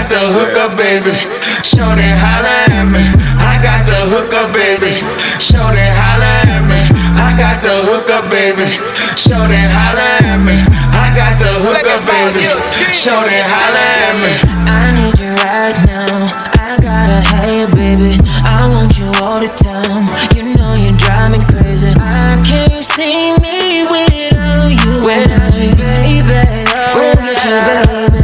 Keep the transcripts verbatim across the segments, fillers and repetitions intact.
got the hookup, baby. Shorty holla at me. I got the hookup, baby. Shorty holla at me. I got the hookup, baby. Shorty holla at me. I got the hookup, baby. Shorty holla at me. I need you right now. I gotta have you, baby. I want you all the time. You know you drive me crazy. I can't see me without you. Without you, baby. Without you, baby.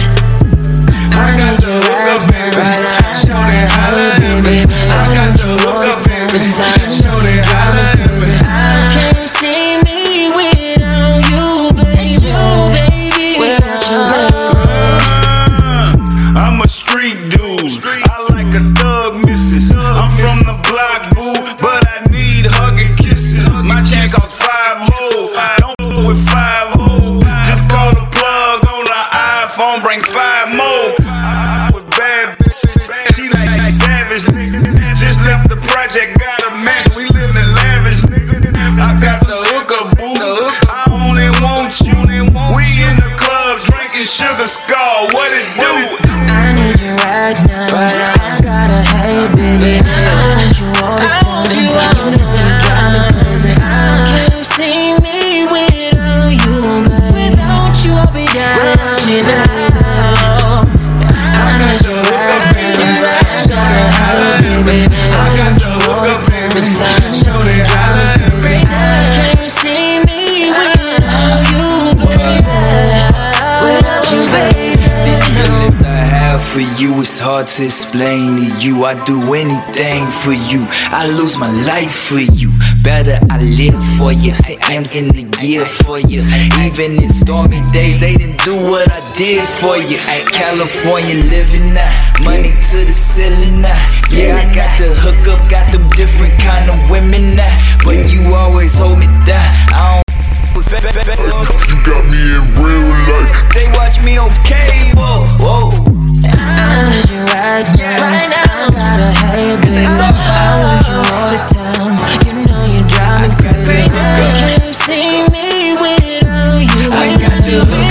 I got the hookup, baby. Shorty holla at me. I got the hookup, baby. Shorty holla at me. I can't see me without you, baby. Without you, baby. I'm a street dude. I like a thug missus. I'm from the block, boo, but I need hugging kisses. My chain costs five oh. Don't go with five oh. Just call the plug on the iPhone, bring five more. I'm with bad bitches. She like, like savage, nigga. Just left the project, got a match. We live in lavish, nigga. I got the hookup, boo. I only want you. We in the club drinking sugar skull. What it do? I need you right now. I gotta have you, baby. I want you all the time. You know you drive me crazy. I can't see me without you, baby. Without you, I'll be down. You know. I need you right now. Shorty holla at me. I got the hookup, baby. Shorty holla at me. I can't see me without you, baby. Without you, baby. These feelings I have for you, it's hard to explain to you. I do anything for you, I lose my life for you. Better I live for you, M's in the gear for you. Even in stormy days, they didn't do what I did for you. California living now, money to the ceiling now. Yeah, I got the hookup, got them different kind of women now. But you always hold me down, I don't You got me in real life. They watch me on cable. Whoa. I need you right now. Right now. I gotta have you, baby. I want you all the time. You know you drive me crazy. I can't see me without you. I got you.